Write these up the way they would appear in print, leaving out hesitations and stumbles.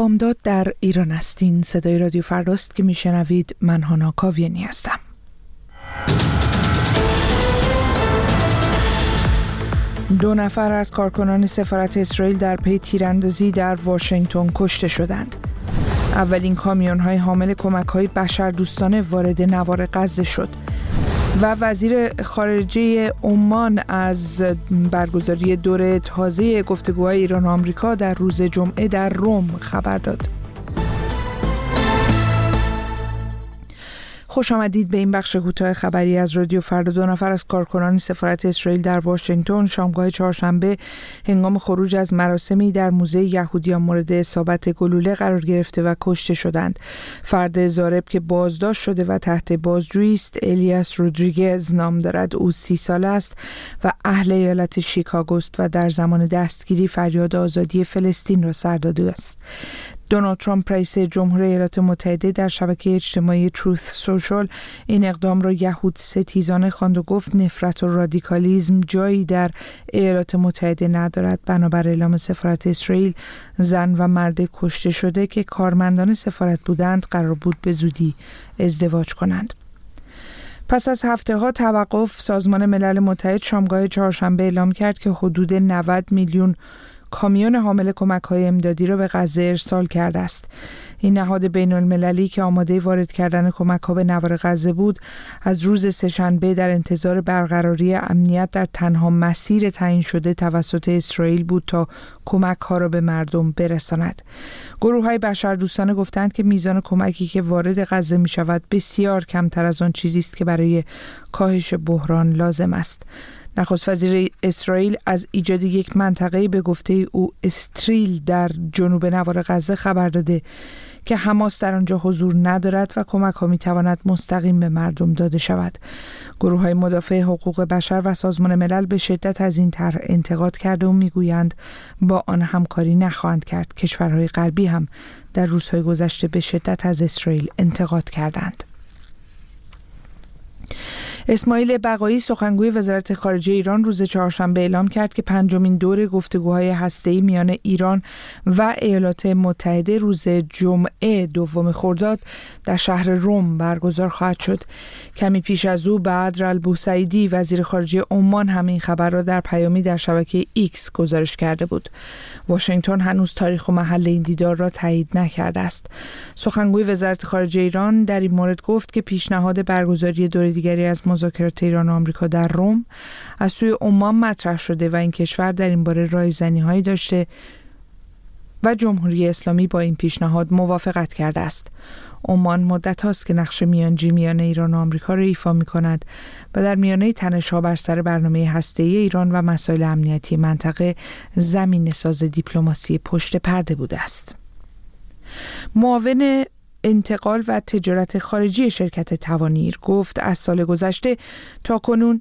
بامداد در ایران هستین. صدای رادیو فرداست که میشنوید. من هانا کاویانی هستم. دو نفر از کارکنان سفارت اسرائیل در پی تیراندازی در واشنگتن کشته شدند. اولین کامیون‌های حامل کمک‌های بشردوستانه وارد نوار غزه شد و وزیر خارجه عمان از برگزاری دور تازه گفتگوهای ایران و آمریکا در روز جمعه در روم خبر داد. خوش آمدید به این بخش کوتاه خبری از رادیو فردا. دو نفر از کارکنان سفارت اسرائیل در واشنگتن شامگاه چهارشنبه هنگام خروج از مراسمی در موزه یهودیان مورد اصابت گلوله قرار گرفته و کشته شدند. فرد ضارب که بازداشت شده و تحت بازجویی است الیاس رودریگز نام دارد. او 30 ساله است و اهل ایالت شیکاگو است و در زمان دستگیری فریاد آزادی فلسطین را سر داده است. دونالد ترامپ رئیس جمهور ایالات متحده در شبکه اجتماعی تروث سوشال این اقدام را یهود ستیزانه خواند و گفت نفرت و رادیکالیسم جایی در ایالات متحده ندارد. بنابر اعلام سفارت اسرائیل، زن و مرد کشته شده که کارمندان سفارت بودند قرار بود به زودی ازدواج کنند. پس از هفته‌ها توقف، سازمان ملل متحد شامگاه چهارشنبه اعلام کرد که حدود 90 میلیون کامیون حامل کمک‌های امدادی را به غزه ارسال کرده است. این نهاد بین‌المللی که آماده وارد کردن کمک‌ها به نوار غزه بود، از روز سه‌شنبه در انتظار برقراری امنیت در تنها مسیر تعیین شده توسط اسرائیل بود تا کمک‌ها را به مردم برساند. گروه‌های بشردوستانه گفتند که میزان کمکی که وارد غزه می‌شود بسیار کمتر از آن چیزی است که برای کاهش بحران لازم است. نخست وزیر اسرائیل از ایجاد یک منطقه به گفته او استریل در جنوب نوار غزه خبر داده که حماس در آنجا حضور ندارد و کمک‌ها می‌تواند مستقیم به مردم داده شود. گروه‌های مدافع حقوق بشر و سازمان ملل به شدت از این طرح انتقاد کرده و می‌گویند با آن همکاری نخواهند کرد. کشورهای غربی هم در روزهای گذشته به شدت از اسرائیل انتقاد کردند. اسماعیل بقایی سخنگوی وزارت خارجه ایران روز چهارشنبه اعلام کرد که پنجمین دور گفتگوهای هسته‌ای میان ایران و ایالات متحده روز جمعه 2 خرداد در شهر روم برگزار خواهد شد. کمی پیش از او بدر البوسعیدی وزیر خارجه عمان همین خبر را در پیامی در شبکه ایکس گزارش کرده بود. واشنگتن هنوز تاریخ و محل این دیدار را تایید نکرده است. سخنگوی وزارت خارجه ایران در این مورد گفت که پیشنهاد برگزاری دور دیگری از مذاکرات ایران و آمریکا در روم از سوی عمان مطرح شده و این کشور در این باره رایزنی‌هایی داشته و جمهوری اسلامی با این پیشنهاد موافقت کرده است. عمان مدت هاست که نقش میانجی میان ایران و آمریکا را ایفا می‌کند و در میانه تنش‌ها بر سر برنامه هسته‌ای ایران و مسائل امنیتی منطقه زمینه‌ساز دیپلماسی پشت پرده بوده است. معاون انتقال و تجارت خارجی شرکت توانیر گفت از سال گذشته تا کنون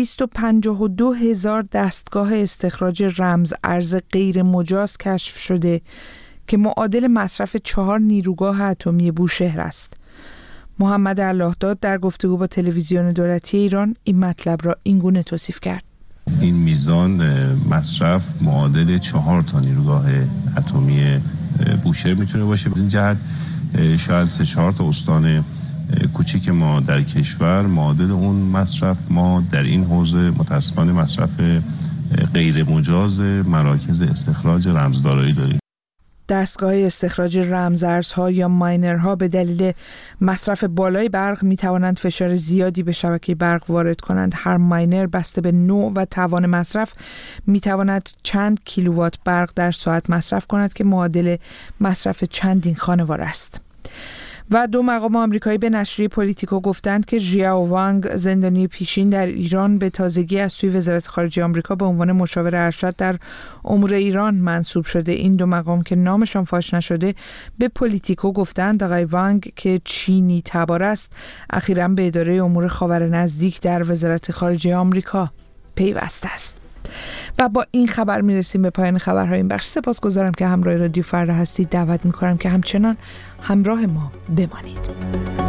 252,000 دستگاه استخراج رمز ارز غیر مجاز کشف شده که معادل مصرف 4 نیروگاه اتمی بوشهر است. محمد اللهداد در گفتگو با تلویزیون دولتی ایران این مطلب را اینگونه توصیف کرد: این میزان مصرف معادل 4 تا نیروگاه اتمی بوشهر میتونه باشه. از این جهت شاید 3-4 تا استان کوچیک ما در کشور معادل اون مصرف ما در این حوزه متاسفانه مصرف غیر مجاز مراکز استخراج رمزدارایی داریم. دستگاه استخراج رمزارزها یا ماینرها به دلیل مصرف بالای برق می توانند فشار زیادی به شبکه برق وارد کنند. هر ماینر بسته به نوع و توان مصرف می تواند چند کیلووات برق در ساعت مصرف کند که معادل مصرف چندین خانوار است. و 2 مقام آمریکایی به نشریه پولیتیکو گفتند که ژیائو وانگ زندانی پیشین در ایران به تازگی از سوی وزارت خارجه آمریکا به عنوان مشاور ارشد در امور ایران منصوب شده. این 2 مقام که نامشان فاش نشده به پولیتیکو گفتند آقای وانگ که چینی تبار است اخیراً به اداره امور خاور نزدیک در وزارت خارجه آمریکا پیوسته است. و با این خبر میرسیم به پایان خبرهای این بخش. سپاسگزارم که همراه رادیو فردا هستید. دعوت میکنم که همچنان همراه ما بمانید.